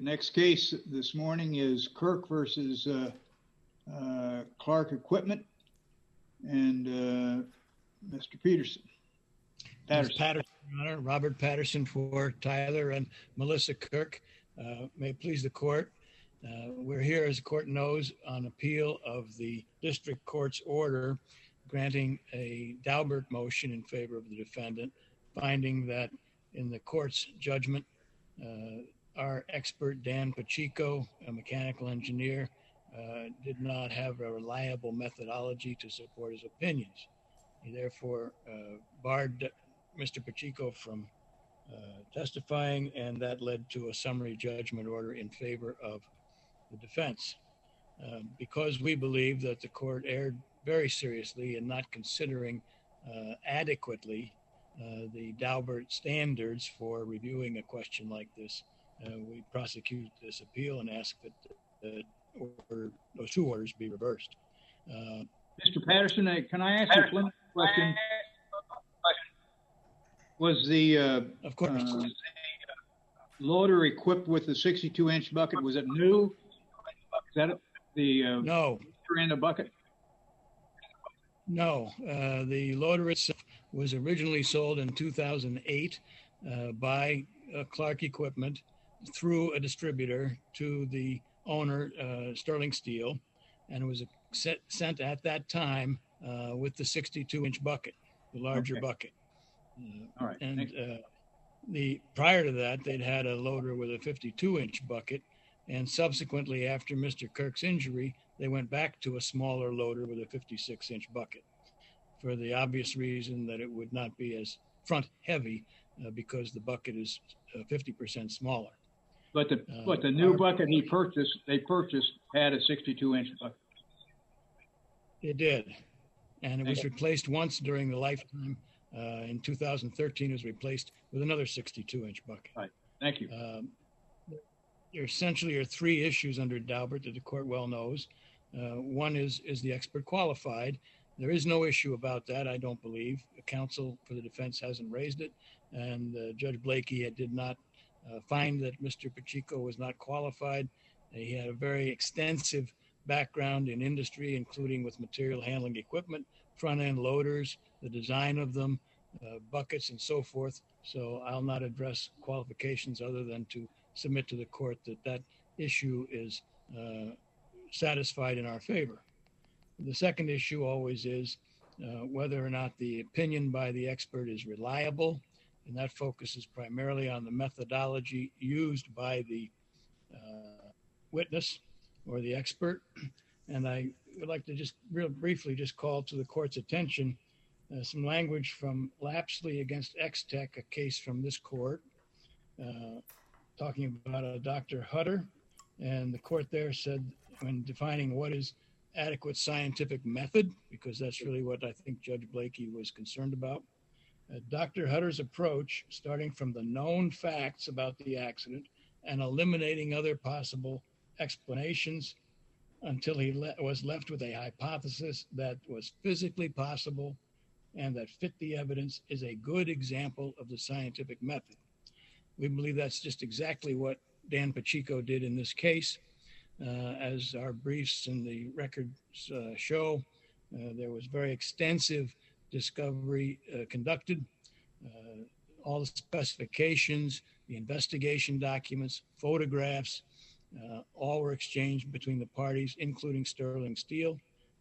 The next case this morning is Kirk versus Clark Equipment and Mr. Patterson. Patterson, Your Honor. Robert Patterson for Tyler and Melissa Kirk. May it please the court. We're here, as the court knows, on appeal of the district court's order granting a Daubert motion in favor of the defendant, finding that in the court's judgment, our expert, Dan Pacheco, a mechanical engineer, did not have a reliable methodology to support his opinions. He therefore barred Mr. Pacheco from testifying, and that led to a summary judgment order in favor of the defense. Because we believe that the court erred very seriously in not considering adequately the Daubert standards for reviewing a question like this, we prosecute this appeal and ask that those two orders be reversed. Mr. Patterson, can I ask you a question? Was the of course. Loader equipped with the 62-inch bucket? Was it new? Is that the no in the bucket? No, the loader itself was originally sold in 2008 by Clark Equipment through a distributor to the owner, Sterling Steel, and it was sent at that time with the 62-inch bucket, the larger bucket. All right. And prior to that, they'd had a loader with a 52-inch bucket, and subsequently, after Mr. Kirk's injury, they went back to a smaller loader with a 56-inch bucket, for the obvious reason that it would not be as front heavy because the bucket is 50% smaller. But the new bucket they purchased had a 62-inch bucket. It did, and it was replaced once during the lifetime. In 2013, it was replaced with another 62-inch bucket. Right. Thank you. There essentially are three issues under Daubert that the court well knows. One is the expert qualified? There is no issue about that, I don't believe. The counsel for the defense hasn't raised it, and Judge Blakey did not find that Mr. Pacheco was not qualified. He had a very extensive background in industry, including with material handling equipment, front-end loaders, the design of them, buckets, and so forth. So I'll not address qualifications other than to submit to the court that issue is satisfied in our favor. The second issue always is whether or not the opinion by the expert is reliable, and that focuses primarily on the methodology used by the witness or the expert. And I would like to just real briefly just call to the court's attention some language from Lapsley against X-Tech, a case from this court, talking about a Dr. Hutter. And the court there said, when defining what is adequate scientific method, because that's really what I think Judge Blakey was concerned about, Dr. Hutter's approach, starting from the known facts about the accident and eliminating other possible explanations until he was left with a hypothesis that was physically possible and that fit the evidence, is a good example of the scientific method. We believe that's just exactly what Dan Pacheco did in this case. As our briefs and the records show, there was very extensive discovery conducted. All the specifications, the investigation documents, photographs, all were exchanged between the parties, including Sterling Steel.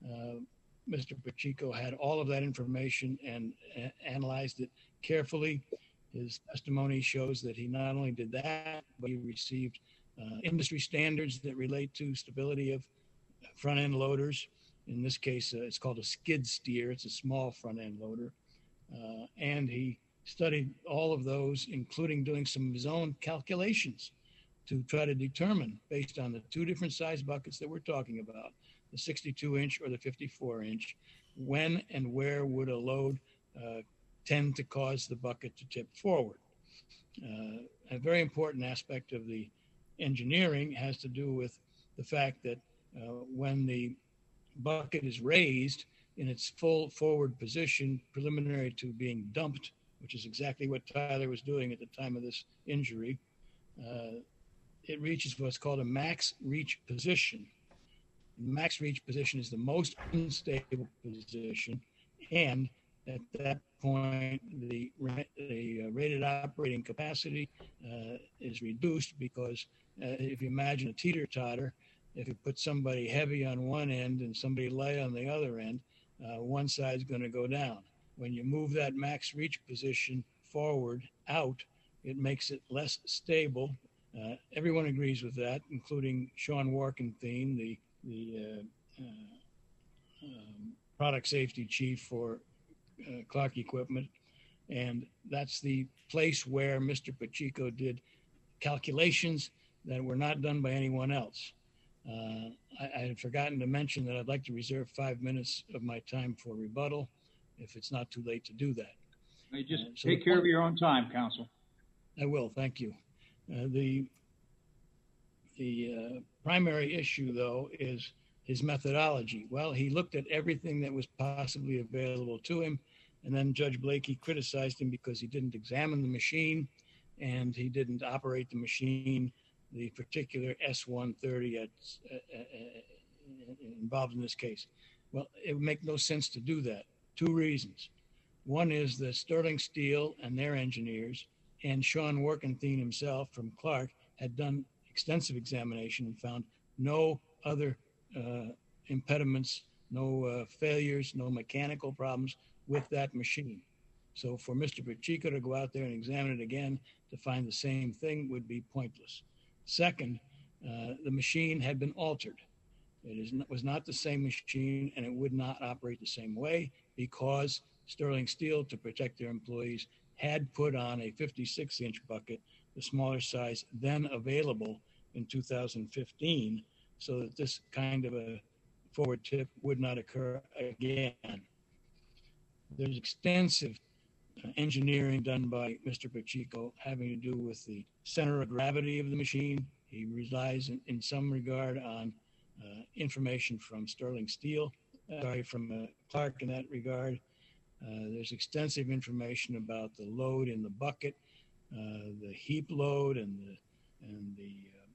Mr. Pacheco had all of that information and analyzed it carefully. His testimony shows that he not only did that, but he received industry standards that relate to stability of front-end loaders. In this case, it's called a skid steer. It's a small front-end loader. And he studied all of those, including doing some of his own calculations to try to determine, based on the two different size buckets that we're talking about, the 62-inch or the 54-inch, when and where would a load tend to cause the bucket to tip forward. A very important aspect of the engineering has to do with the fact that when the bucket is raised in its full forward position, preliminary to being dumped, which is exactly what Tyler was doing at the time of this injury, it reaches what's called a max reach position. The max reach position is the most unstable position, and at that point, the rated operating capacity is reduced because if you imagine a teeter-totter, if you put somebody heavy on one end and somebody light on the other end, one side's going to go down. When you move that max reach position forward, out, it makes it less stable. Everyone agrees with that, including Sean Warkenthien, the product safety chief for Clark Equipment. And that's the place where Mr. Pacheco did calculations that were not done by anyone else. I had forgotten to mention that I'd like to reserve 5 minutes of my time for rebuttal if it's not too late to do that. You just take care of your own time, counsel. I will, thank you. The primary issue, though, is his methodology. Well, he looked at everything that was possibly available to him, and then Judge Blakey criticized him because he didn't examine the machine and he didn't operate the machine, the particular S-130 involved in this case. Well, it would make no sense to do that. Two reasons. One is that Sterling Steel and their engineers and Sean Warkenthien himself from Clark had done extensive examination and found no other impediments, no failures, no mechanical problems with that machine. So for Mr. Pacheco to go out there and examine it again to find the same thing would be pointless. Second, the machine had been altered. It was not the same machine, and it would not operate the same way because Sterling Steel, to protect their employees, had put on a 56-inch bucket, the smaller size then available in 2015, so that this kind of a forward tip would not occur again. There's extensive engineering done by Mr. Pacheco having to do with the center of gravity of the machine. He relies in some regard on information from Sterling Steel, from Clark in that regard. There's extensive information about the load in the bucket, the heap load and the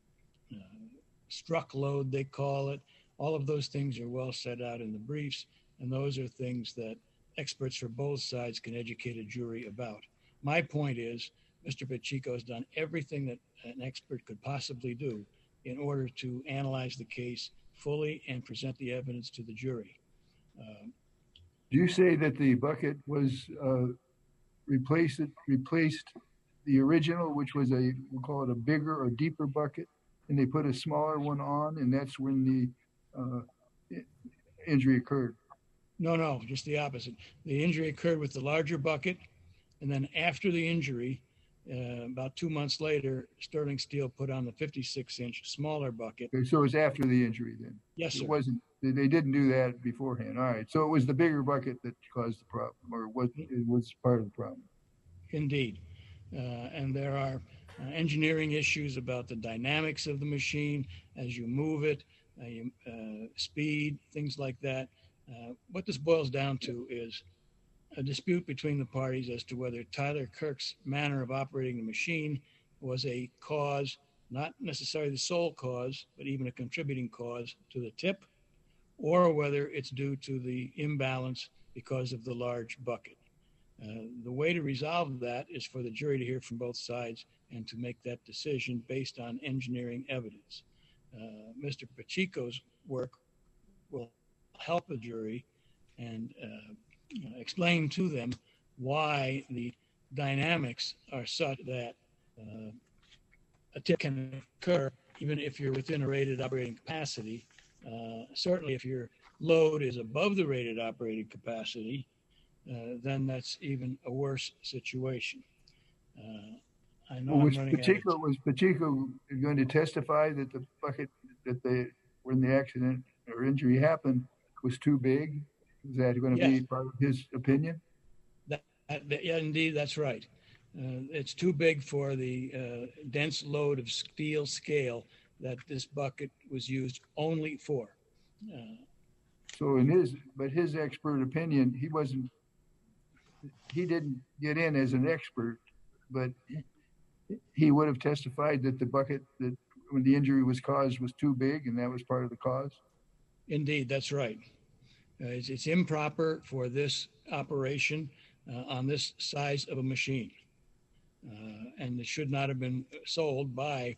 struck load, they call it. All of those things are well set out in the briefs, and those are things that experts for both sides can educate a jury about. My point is, Mr. Pacheco has done everything that an expert could possibly do in order to analyze the case fully and present the evidence to the jury. Do you say that the bucket was replaced the original, which was we'll call it a bigger or deeper bucket, and they put a smaller one on, and that's when the injury occurred? No, just the opposite. The injury occurred with the larger bucket, and then after the injury, about 2 months later, Sterling Steel put on the 56-inch smaller bucket. Okay, so it was after the injury then? Yes, sir. It wasn't. They didn't do that beforehand. All right. So it was the bigger bucket that caused the problem, or it was part of the problem. Indeed. And there are engineering issues about the dynamics of the machine as you move it, speed, things like that. What this boils down to is a dispute between the parties as to whether Tyler Kirk's manner of operating the machine was a cause, not necessarily the sole cause, but even a contributing cause to the tip, or whether it's due to the imbalance because of the large bucket. The way to resolve that is for the jury to hear from both sides and to make that decision based on engineering evidence. Mr. Pacheco's work will help the jury and explain to them why the dynamics are such that a tip can occur even if you're within a rated operating capacity. Certainly if your load is above the rated operating capacity, then that's even a worse situation. I know was Pacheco going to testify that the bucket when the accident or injury happened was too big? Is that going to be part of his opinion? Yeah, indeed, that's right. It's too big for the dense load of steel scale that this bucket was used only for. So his expert opinion, he didn't get in as an expert, but he would have testified that the bucket that when the injury was caused was too big, and that was part of the cause? Indeed, that's right. It's improper for this operation on this size of a machine. And it should not have been sold by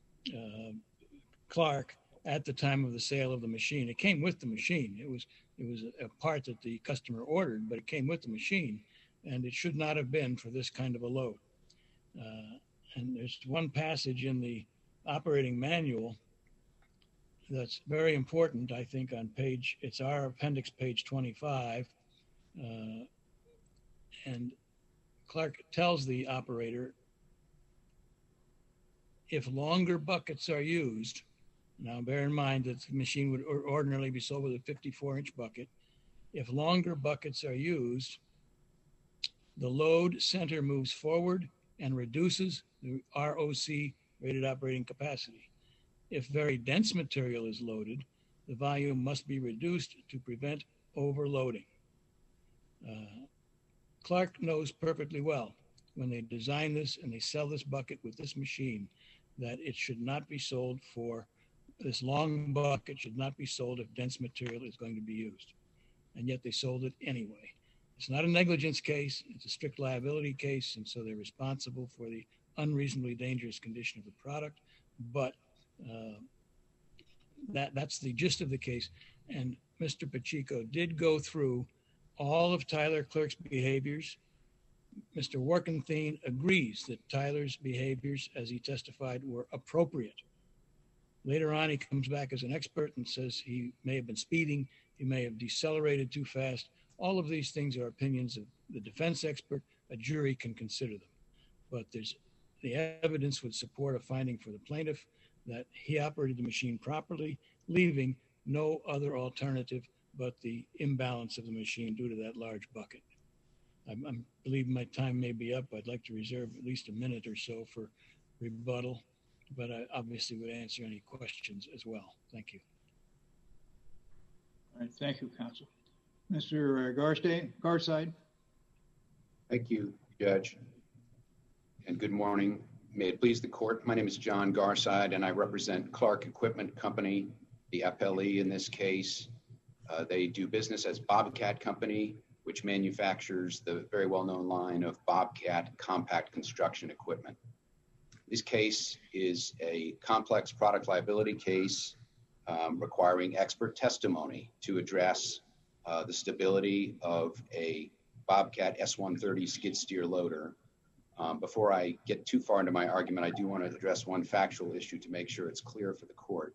Clark at the time of the sale of the machine. It came with the machine. It was a part that the customer ordered, but it came with the machine, and it should not have been for this kind of a load. And there's one passage in the operating manual that's very important, I think, on it's our appendix, page 25. And Clark tells the operator, if longer buckets are used, now bear in mind that the machine would ordinarily be sold with a 54-inch bucket. If longer buckets are used, the load center moves forward and reduces the ROC, rated operating capacity. If very dense material is loaded, the volume must be reduced to prevent overloading. Clark knows perfectly well when they design this and they sell this bucket with this machine that it should not be sold for, this long bucket should not be sold if dense material is going to be used. And yet they sold it anyway. It's not a negligence case, it's a strict liability case, and so they're responsible for the unreasonably dangerous condition of the product, but that's the gist of the case. And Mr. Pacheco did go through all of Tyler Clerk's behaviors. Mr. Warkenthien agrees that Tyler's behaviors, as he testified, were appropriate. Later on, he comes back as an expert and says he may have been speeding, he may have decelerated too fast. All of these things are opinions of the defense expert. A jury can consider them. But the evidence would support a finding for the plaintiff that he operated the machine properly, leaving no other alternative but the imbalance of the machine due to that large bucket. I believe my time may be up. I'd like to reserve at least a minute or so for rebuttal, but I obviously would answer any questions as well. Thank you. All right, thank you, counsel. Mr. Garside. Thank you, Judge, and good morning. May it please the court, my name is John Garside, and I represent Clark Equipment Company, the appellee in this case. They do business as Bobcat Company, which manufactures the very well-known line of Bobcat compact construction equipment. This case is a complex product liability case requiring expert testimony to address the stability of a Bobcat S130 skid steer loader. Before I get too far into my argument, I do want to address one factual issue to make sure it's clear for the court.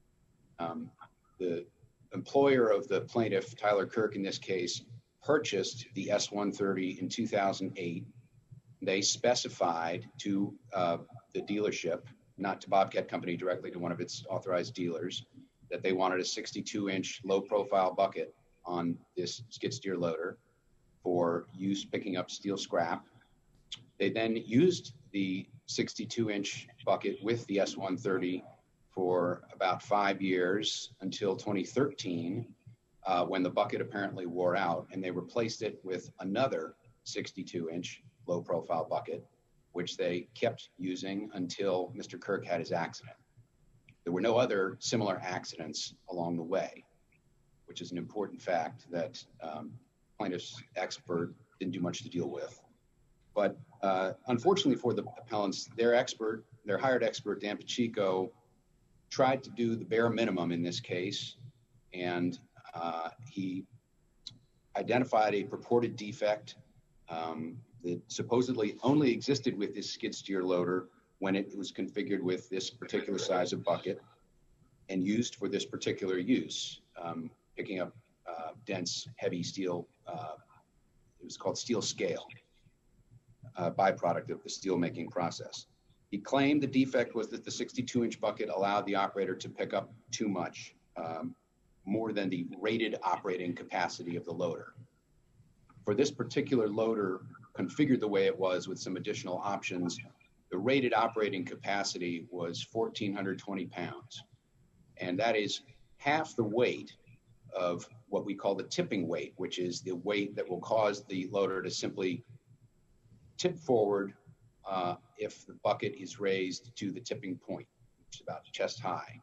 The employer of the plaintiff, Tyler Kirk, in this case, purchased the S130 in 2008. They specified to the dealership, not to Bobcat Company, directly to one of its authorized dealers, that they wanted a 62-inch low-profile bucket on this skid steer loader for use picking up steel scrap. They then used the 62-inch bucket with the S130 for about 5 years until 2013, when the bucket apparently wore out, and they replaced it with another 62-inch low-profile bucket, which they kept using until Mr. Kirk had his accident. There were no other similar accidents along the way, which is an important fact that plaintiff's expert didn't do much to deal with. But unfortunately for the appellants, their hired expert, Dan Pacheco, tried to do the bare minimum in this case, and he identified a purported defect that supposedly only existed with this skid steer loader when it was configured with this particular size of bucket and used for this particular use, picking up dense, heavy steel. It was called steel scale, byproduct of the steel making process. He claimed the defect was that the 62-inch bucket allowed the operator to pick up too much, more than the rated operating capacity of the loader. For this particular loader, configured the way it was with some additional options, the rated operating capacity was 1,420 pounds. And that is half the weight of what we call the tipping weight, which is the weight that will cause the loader to simply tip forward if the bucket is raised to the tipping point. which is about chest high.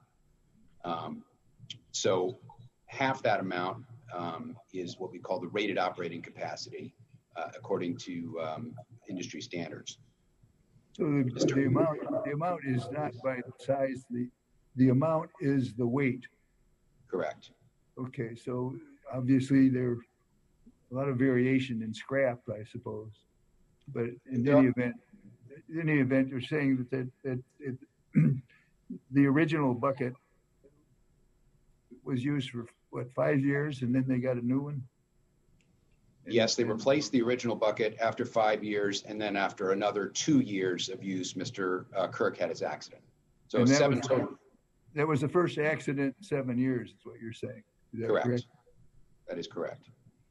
So half that amount is what we call the rated operating capacity, according to industry standards. So the amount is not by the size. The amount is the weight. Correct. Okay, so obviously there's a lot of variation in scrap, I suppose. But in any event, you're saying that the original bucket was used for what, 5 years, and then they got a new one? Yes, they replaced the original bucket after 5 years, and then after another 2 years of use, Mr. Kirk had his accident. So 7 total. That was the first accident in 7 years, is what you're saying. Is that correct? That is correct.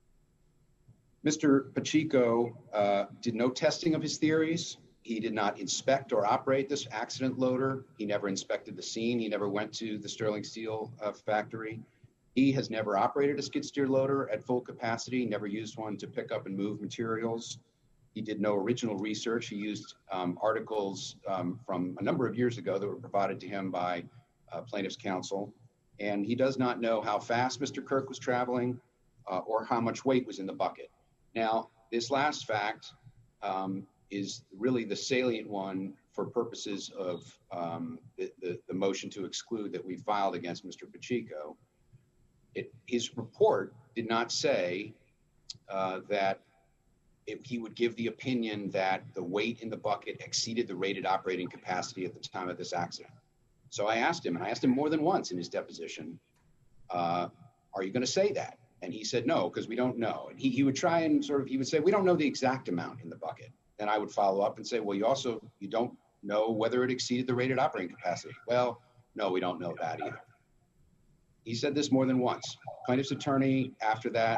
Mr. Pacheco did no testing of his theories. He did not inspect or operate this accident loader. He never inspected the scene. He never went to the Sterling Steel factory. He has never operated a skid steer loader at full capacity, never used one to pick up and move materials. He did no original research. He used articles from a number of years ago that were provided to him by plaintiff's counsel. And he does not know how fast Mr. Kirk was traveling or how much weight was in the bucket. Now, this last fact is really the salient one for purposes of the motion to exclude that we filed against Mr. Pacheco. His report did not say that he would give the opinion that the weight in the bucket exceeded the rated operating capacity at the time of this accident. So I asked him, and I asked him more than once in his deposition, are you going to say that? And he said, no, because we don't know. And he would try and he would say, we don't know the exact amount in the bucket. And I would follow up and say, well, you don't know whether it exceeded the rated operating capacity. Well, no, we don't know that either. He said this more than once. Plaintiff's attorney, after that,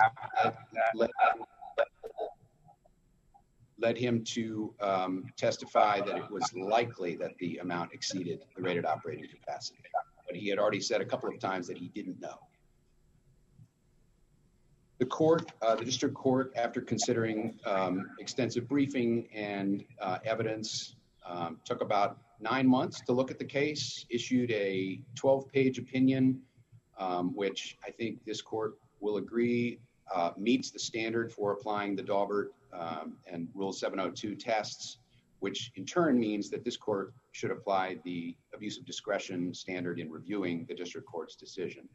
led him to testify that it was likely that the amount exceeded the rated operating capacity. But he had already said a couple of times that he didn't know. The district court, after considering extensive briefing and evidence, took about 9 months to look at the case, issued a 12-page opinion, which I think this court will agree meets the standard for applying the Daubert and Rule 702 tests, which in turn means that this court should apply the abuse of discretion standard in reviewing the district court's decision.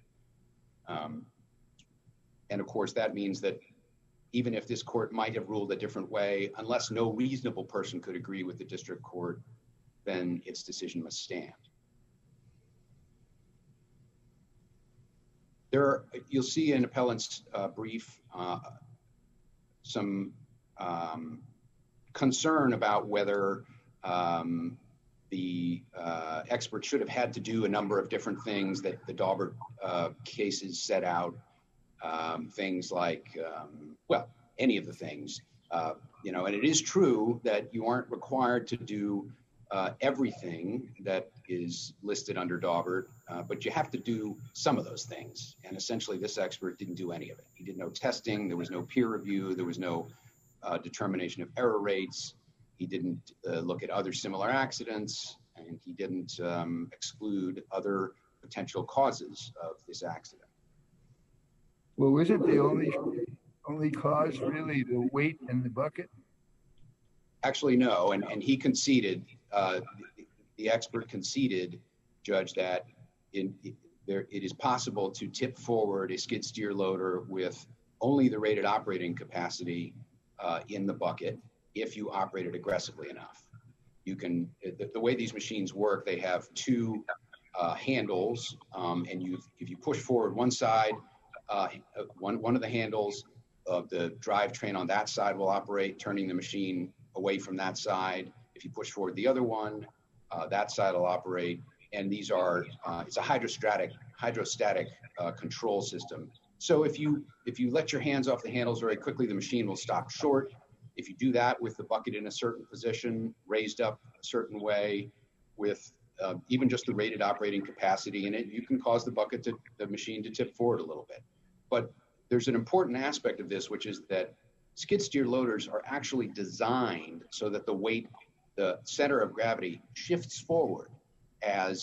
And of course, that means that even if this court might have ruled a different way, unless no reasonable person could agree with the district court, then its decision must stand. You'll see in appellant's brief some concern about whether the expert should have had to do a number of different things that the Daubert cases set out. Things like, well, any of the things, and it is true that you aren't required to do everything that is listed under Daubert, but you have to do some of those things. And essentially, this expert didn't do any of it. He did no testing. There was no peer review. There was no determination of error rates. He didn't look at other similar accidents, and he didn't exclude other potential causes of this accident. Well, isn't the only cause really the weight in the bucket? Actually, no, and he conceded, the expert conceded, Judge, that it is possible to tip forward a skid steer loader with only the rated operating capacity in the bucket if you operate it aggressively enough. You can, the way these machines work, they have two handles, and if you push forward one side, one of the handles of the drivetrain on that side will operate, turning the machine away from that side. If you push forward the other one, that side will operate. And these are, it's a hydrostatic control system. So if you let your hands off the handles very quickly, the machine will stop short. If you do that with the bucket in a certain position, raised up a certain way, with even just the rated operating capacity in it, you can cause the machine to tip forward a little bit. But there's an important aspect of this, which is that skid steer loaders are actually designed so that the weight, the center of gravity, shifts forward as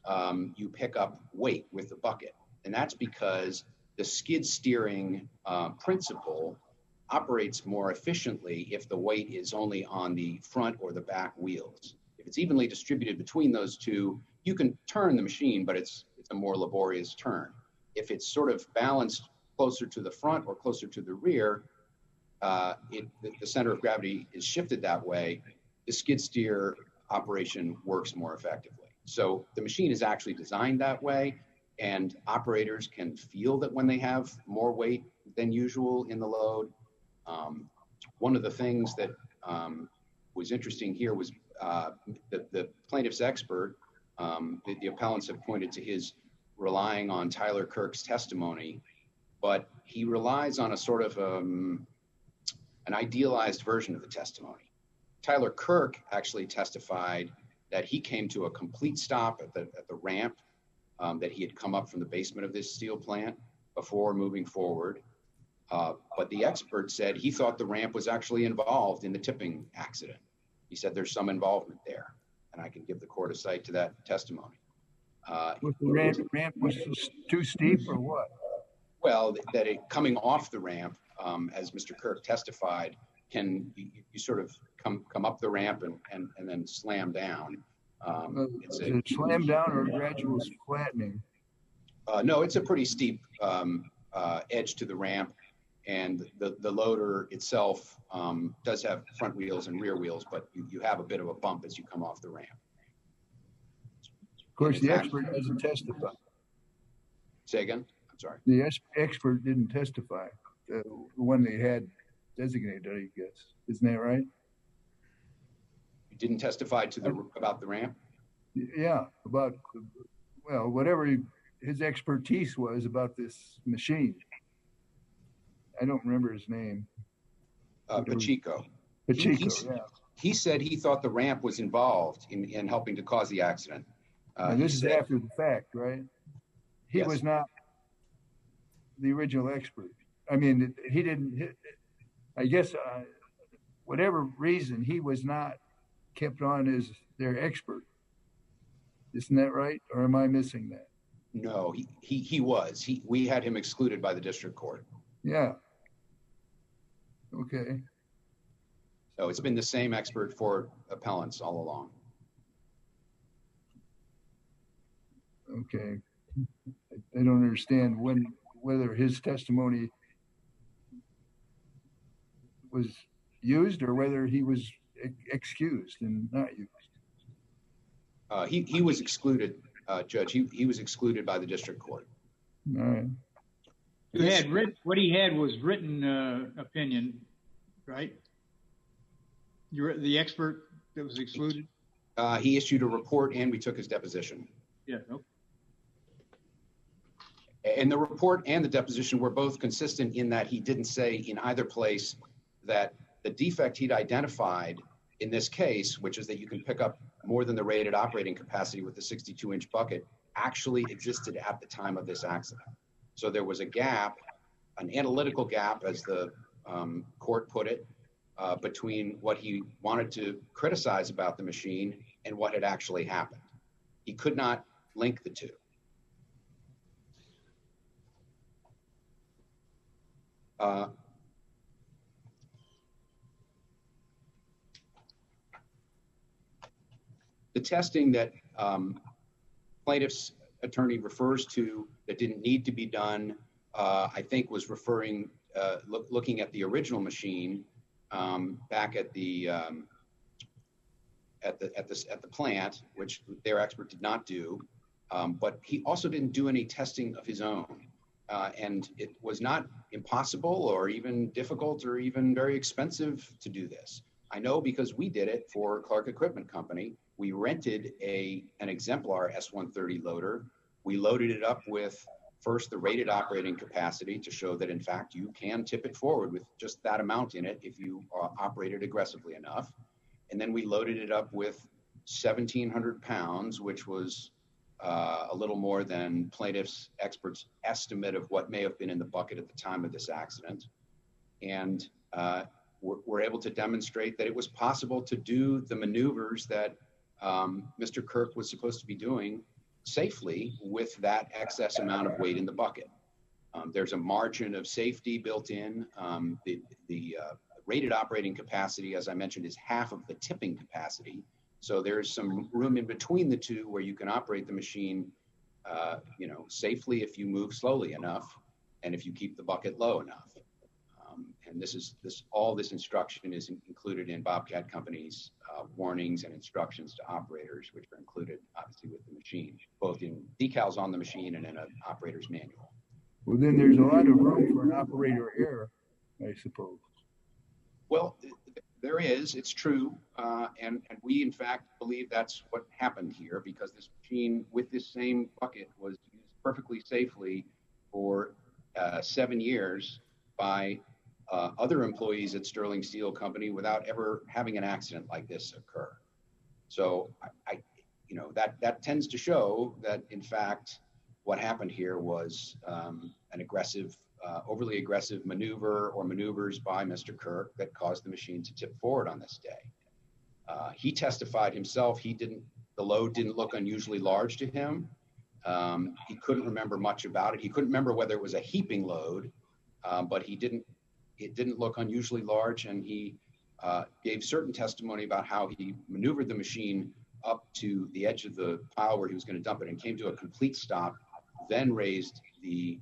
you pick up weight with the bucket. And that's because the skid steering principle operates more efficiently if the weight is only on the front or the back wheels. If it's evenly distributed between those two, you can turn the machine, but it's a more laborious turn. If it's sort of balanced closer to the front or closer to the rear, the center of gravity is shifted that way, the skid steer operation works more effectively. So the machine is actually designed that way, and operators can feel that when they have more weight than usual in the load. One of the things that was interesting here was the plaintiff's expert, the appellants have pointed to his relying on Tyler Kirk's testimony, but he relies on a sort of an idealized version of the testimony. Tyler Kirk actually testified that he came to a complete stop at the ramp, that he had come up from the basement of this steel plant before moving forward. But the expert said he thought the ramp was actually involved in the tipping accident. He said there's some involvement there, and I can give the court a cite to that testimony. Was the ramp was too steep or what? Well, that it coming off the ramp, as Mr. Kirk testified, you sort of come up the ramp and then slam down. Is it slam down or gradual flattening? No, it's a pretty steep edge to the ramp, and the loader itself does have front wheels and rear wheels, but you have a bit of a bump as you come off the ramp. Of course, the expert doesn't testify. Say again? I'm sorry. The expert didn't testify. The one they had designated, I guess. Isn't that right? You didn't testify about the ramp? Yeah, about, well, whatever his expertise was about this machine. I don't remember his name. Pacheco. Pacheco, yeah. He said he thought the ramp was involved in helping to cause the accident. And this is after the fact, right? He Yes. was not the original expert. I mean, he didn't, I guess, whatever reason, he was not kept on as their expert. Isn't that right? Or am I missing that? No, he was. We had him excluded by the district court. Yeah. Okay. So it's been the same expert for appellants all along. Okay. I don't understand whether his testimony was used or whether he was excused and not used. He was excluded, Judge. He was excluded by the district court. All right. What he had was written opinion, right? You're the expert that was excluded? He issued a report and we took his deposition. Yeah. Okay. And the report and the deposition were both consistent in that he didn't say in either place that the defect he'd identified in this case, which is that you can pick up more than the rated operating capacity with the 62-inch bucket, actually existed at the time of this accident. So there was a gap, an analytical gap, as the court put it, between what he wanted to criticize about the machine and what had actually happened. He could not link the two. The testing that plaintiff's attorney refers to that didn't need to be done, I think was referring, looking at the original machine back at the plant, which their expert did not do, but he also didn't do any testing of his own. And it was not impossible or even difficult or even very expensive to do this. I know because we did it for Clark Equipment Company. We rented an exemplar S130 loader. We loaded it up with first the rated operating capacity to show that in fact you can tip it forward with just that amount in it if you operate it aggressively enough. And then we loaded it up with 1,700 pounds, which was a little more than plaintiff's expert's estimate of what may have been in the bucket at the time of this accident. And we're able to demonstrate that it was possible to do the maneuvers that Mr. Kirk was supposed to be doing safely with that excess amount of weight in the bucket. There's a margin of safety built in. The rated operating capacity, as I mentioned, is half of the tipping capacity. So there's some room in between the two where you can operate the machine, safely if you move slowly enough, and if you keep the bucket low enough. And all this instruction is included in Bobcat Company's warnings and instructions to operators, which are included obviously with the machine, both in decals on the machine and in an operator's manual. Well, then there's a lot of room for an operator error, I suppose. Well, there is, it's true. And we, in fact, believe that's what happened here, because this machine with this same bucket was used perfectly safely for 7 years by other employees at Sterling Steel Company without ever having an accident like this occur. So that tends to show that, in fact, what happened here was an aggressive, overly aggressive maneuver or maneuvers by Mr. Kirk that caused the machine to tip forward on this day. He testified himself, the load didn't look unusually large to him. He couldn't remember much about it. He couldn't remember whether it was a heaping load, but it didn't look unusually large, and he gave certain testimony about how he maneuvered the machine up to the edge of the pile where he was going to dump it and came to a complete stop, then raised the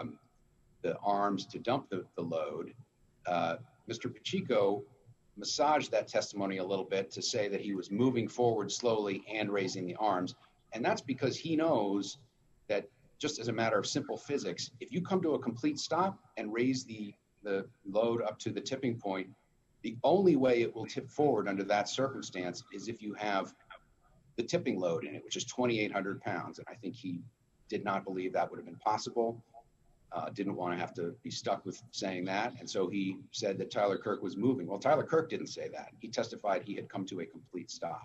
arms to dump the load. Mr. Pacheco massaged that testimony a little bit to say that he was moving forward slowly and raising the arms. And that's because he knows that, just as a matter of simple physics, if you come to a complete stop and raise the load up to the tipping point, the only way it will tip forward under that circumstance is if you have the tipping load in it, which is 2,800 pounds. And I think he did not believe that would have been possible, didn't want to have to be stuck with saying that. And so he said that Tyler Kirk was moving. Well, Tyler Kirk didn't say that. He testified he had come to a complete stop.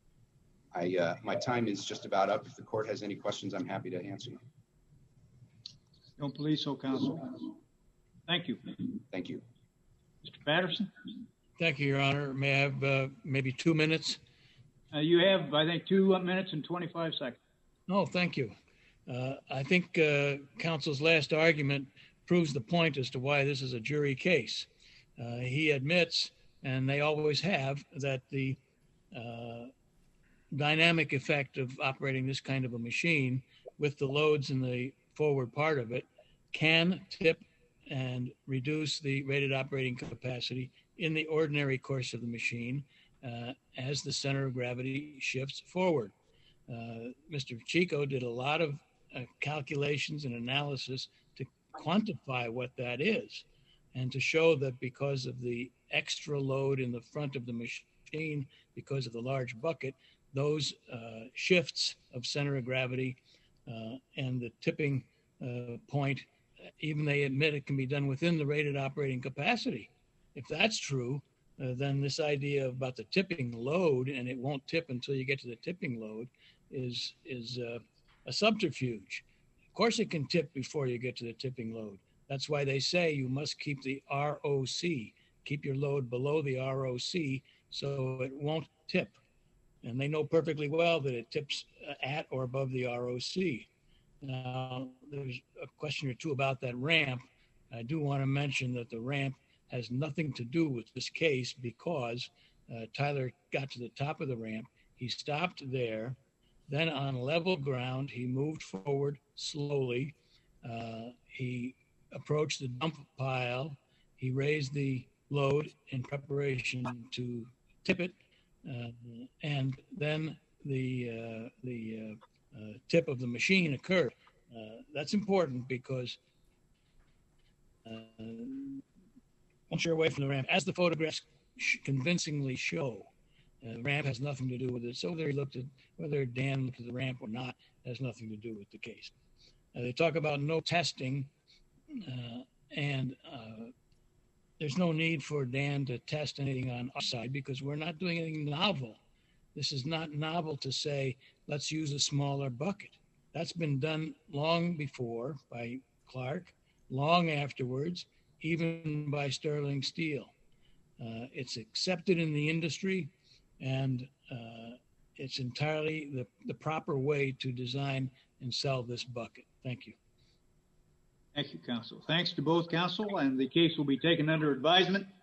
My time is just about up. If the court has any questions, I'm happy to answer them. Don't believe so, counsel. Thank you. Thank you. Mr. Patterson? Thank you, Your Honor. May I have maybe 2 minutes? You have, I think, 2 minutes and 25 seconds. No, thank you. I think counsel's last argument proves the point as to why this is a jury case. He admits, and they always have, that the dynamic effect of operating this kind of a machine with the loads in the forward part of it can tip and reduce the rated operating capacity in the ordinary course of the machine as the center of gravity shifts forward. Mr. Pacheco did a lot of calculations and analysis to quantify what that is and to show that because of the extra load in the front of the machine, because of the large bucket, those shifts of center of gravity and the tipping point, even they admit it can be done within the rated operating capacity. If that's true, then this idea about the tipping load and it won't tip until you get to the tipping load is a subterfuge. Of course it can tip before you get to the tipping load. That's why they say you must keep the ROC, keep your load below the ROC so it won't tip. And they know perfectly well that it tips at or above the ROC. Now, there's a question or two about that ramp. I do want to mention that the ramp has nothing to do with this case because Tyler got to the top of the ramp. He stopped there. Then on level ground, he moved forward slowly. He approached the dump pile. He raised the load in preparation to tip it. And then the tip of the machine occurred. That's important because once you're away from the ramp, as the photographs convincingly show, the ramp has nothing to do with it. So whether Dan looked at the ramp or not has nothing to do with the case. They talk about no testing, and there's no need for Dan to test anything on our side because we're not doing anything novel. This is not novel to say, let's use a smaller bucket. That's been done long before by Clark, long afterwards, even by Sterling Steel. It's accepted in the industry, and it's entirely the proper way to design and sell this bucket. Thank you. Thank you, counsel. Thanks to both counsel, and the case will be taken under advisement.